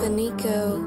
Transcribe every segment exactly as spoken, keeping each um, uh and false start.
Nico.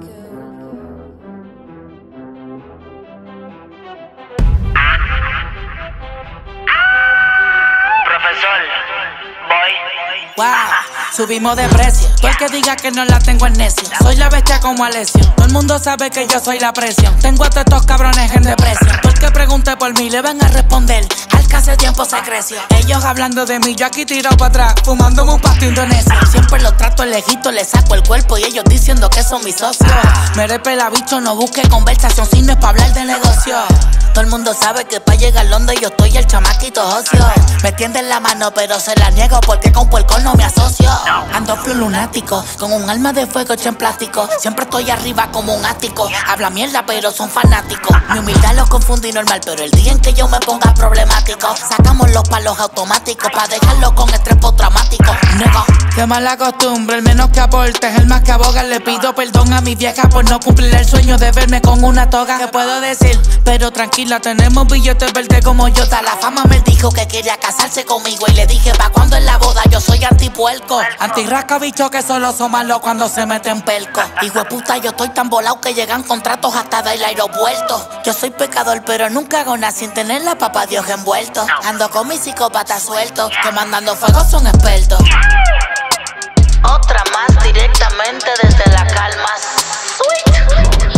Profesor, voy. Wow, subimos de precio. Todo el que diga que no la tengo es necio. Soy la bestia como Alessio. Todo el mundo sabe que yo soy la presión. Tengo a todos estos cabrones en depresión. Todo el que pregunte por mí le van a responder. Al que hace tiempo se creció. Ellos hablando de mí, yo aquí tirado para atrás, fumándome un pasto indonesio. Siempre los trato lejito, les saco el cuerpo y ellos diciendo que son mis socios. Mere pela bicho, no busque conversación si no es pa' hablar de negocio. Todo el mundo sabe que pa' llegar donde yo estoy el chamaquito ocio. Me tienden la mano pero se la niego porque con puerco no me asocio. Ando flow lunático, con un alma de fuego hecha en plástico. Siempre estoy arriba como un ático. Habla mierda pero son fanáticos. Mi humildad los confundí normal, pero el día en que yo me ponga problemático, sacamos los palos automáticos pa' dejarlo con estrés postraumático. Nego. Qué mala costumbre, el menos que aporte es el más que aboga. Le pido perdón a mi vieja por no cumplir el sueño de verme con una toga. ¿Qué puedo decir? Pero tranquila, tenemos billetes verdes como yo. La fama me dijo que quería casarse conmigo y le dije, ¿pa' cuándo en la boda? Yo soy antipuerco, antirrasca bicho que solo son malos cuando se meten pelco. Hijo de puta, yo estoy tan volado que llegan contratos hasta del aeropuerto. Yo soy pecador pero nunca hago nada sin tener la papa Dios envuelto. Ando con mis psicópatas sueltos, que mandando fuego son expertos. Otra más directamente desde la calma. Sweet.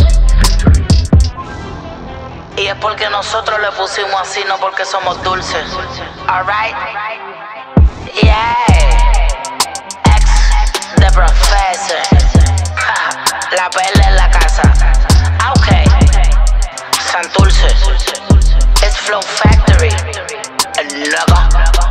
Y es porque nosotros le pusimos así, no porque somos dulces. Alright. Yeah. Ex the professor. La perla en la casa. Ok. Santurce. Es Flow Factory. El logo.